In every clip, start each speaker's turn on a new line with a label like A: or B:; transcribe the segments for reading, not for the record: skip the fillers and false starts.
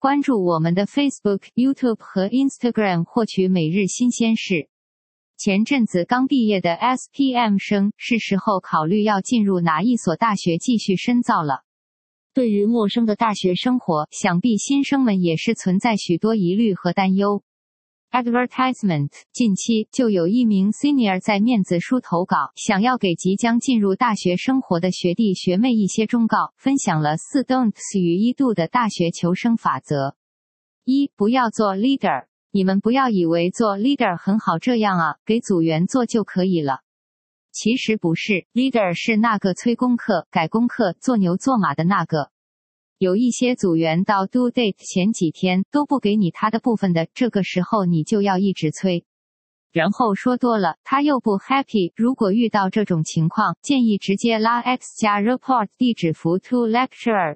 A: 关注我们的 Facebook、YouTube 和 Instagram 获取每日新鲜事。前阵子刚毕业的 SPM 生，是时候考虑要进入哪一所大学继续深造了。对于陌生的大学生活，想必新生们也是存在许多疑虑和担忧。Advertisement 近期就有一名 senior 在面子书投稿，想要给即将进入大学生活的学弟学妹一些忠告，分享了4 don'ts 与1 do 的大学求生法则。1. 不要做 leader。你们不要以为做 leader 很好这样啊，给组员做就可以了。其实不是， leader 是那个催功课、改功课、做牛做马的那个。有一些组员到 due date 前几天都不给你他的部分的，这个时候你就要一直催。然后说多了，他又不 happy。如果遇到这种情况，建议直接拉 X 加 report 地址符 to lecturer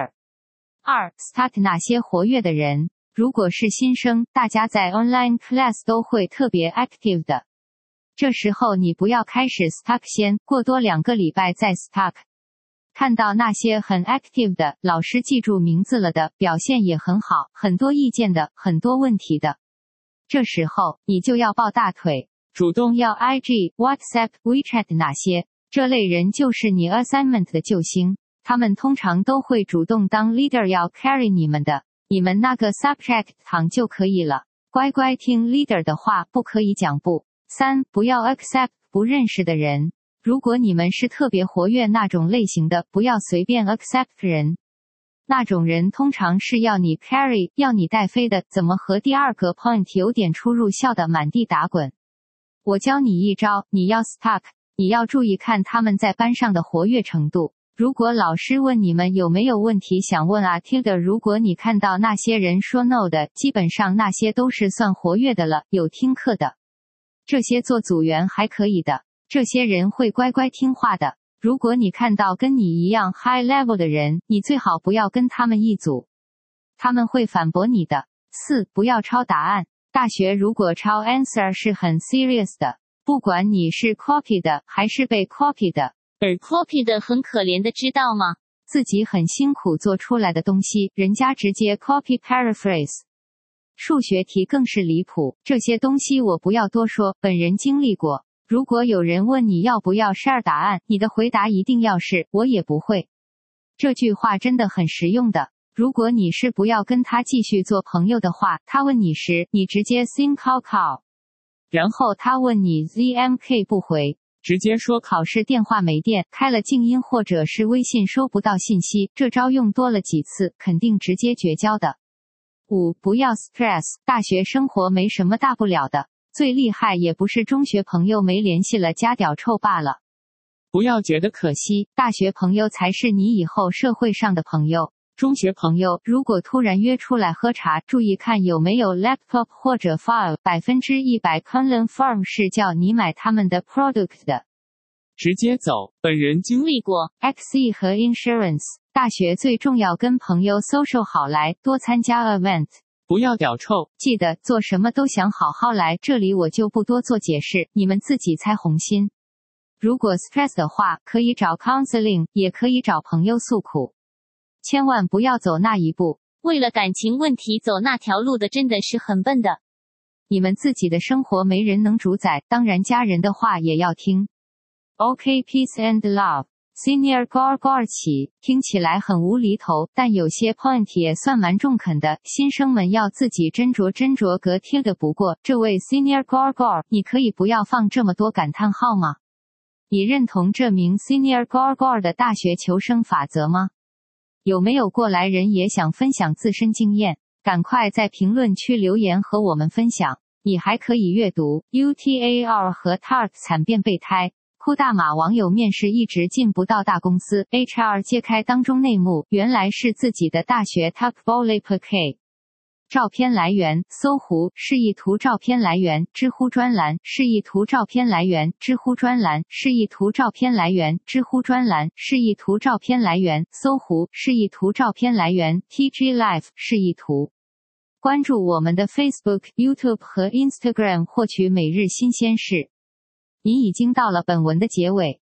A: tutor。2. Start 那些活跃的人。如果是新生，大家在 online class 都会特别 active 的。这时候你不要开始 stuck 先，过多2个礼拜再 stuck。看到那些很 active 的，老师记住名字了的，表现也很好，很多意见的，很多问题的，这时候你就要抱大腿，主动要 IG、WhatsApp、WeChat 那些，这类人就是你 assignment 的救星，他们通常都会主动当 leader 要 carry 你们的，你们那个 subject 躺就可以了，乖乖听 leader 的话，不可以讲不。3. 不要 accept 不认识的人。如果你们是特别活跃那种类型的，不要随便 accept 人。那种人通常是要你 carry， 要你带飞的，怎么和第2个 point 有点出入，笑得满地打滚。我教你一招，你要 stuck， 你要注意看他们在班上的活跃程度。如果老师问你们有没有问题想问啊 tilde， 如果你看到那些人说 no 的，基本上那些都是算活跃的了，有听课的。这些做组员还可以的。这些人会乖乖听话的。如果你看到跟你一样 high level 的人，你最好不要跟他们一组，他们会反驳你的。4. 不要抄答案。大学如果抄 answer 是很 serious 的，不管你是 copy 的还是被 copy 的。
B: 而 copy 的很可怜的，知道吗？
A: 自己很辛苦做出来的东西，人家直接 copy paraphrase。数学题更是离谱，这些东西我不要多说，本人经历过。如果有人问你要不要 share 答案，你的回答一定要是我也不会。这句话真的很实用的。如果你是不要跟他继续做朋友的话，他问你时，你直接 think call， 然后他问你 ZMK 不回，直接说考试电话没电，开了静音或者是微信收不到信息，这招用多了几次，肯定直接绝交的。5. 不要 stress， 大学生活没什么大不了的。最厉害也不是中学朋友没联系了加屌臭罢了。不要觉得可惜，大学朋友才是你以后社会上的朋友。中学朋友如果突然约出来喝茶，注意看有没有 laptop 或者 file， 100% confirm 是叫你买他们的 product 的。直接走，本人经历过。XE 和 insurance， 大学最重要跟朋友 social 好来，多参加 event。不要屌臭，记得做什么都想好好来，这里我就不多做解释，你们自己猜红心。如果 stress 的话，可以找 counseling， 也可以找朋友诉苦。千万不要走那一步，
B: 为了感情问题走那条路的真的是很笨的。
A: 你们自己的生活没人能主宰，当然家人的话也要听。OK peace and love。Senior 起，听起来很无厘头，但有些 point 也算蛮中肯的，新生们要自己斟酌格贴的。不过，这位 Senior 你可以不要放这么多感叹号吗？你认同这名 Senior 的大学求生法则吗？有没有过来人也想分享自身经验？赶快在评论区留言和我们分享。你还可以阅读 UTAR 和 TART 惨变备胎。酷大马网友面试一直进不到大公司 ，HR 揭开当中内幕，原来是自己的大学 Top Volley K。照片来源：搜狐示意图照片来源：知乎专栏示意图照片来源：知乎专栏示意图照片来源：知乎专栏示意图照片来源：搜狐示意图照片来源 ：TG Live 示意图。关注我们的 Facebook、YouTube 和 Instagram 获取每日新鲜事。你已经到了本文的结尾。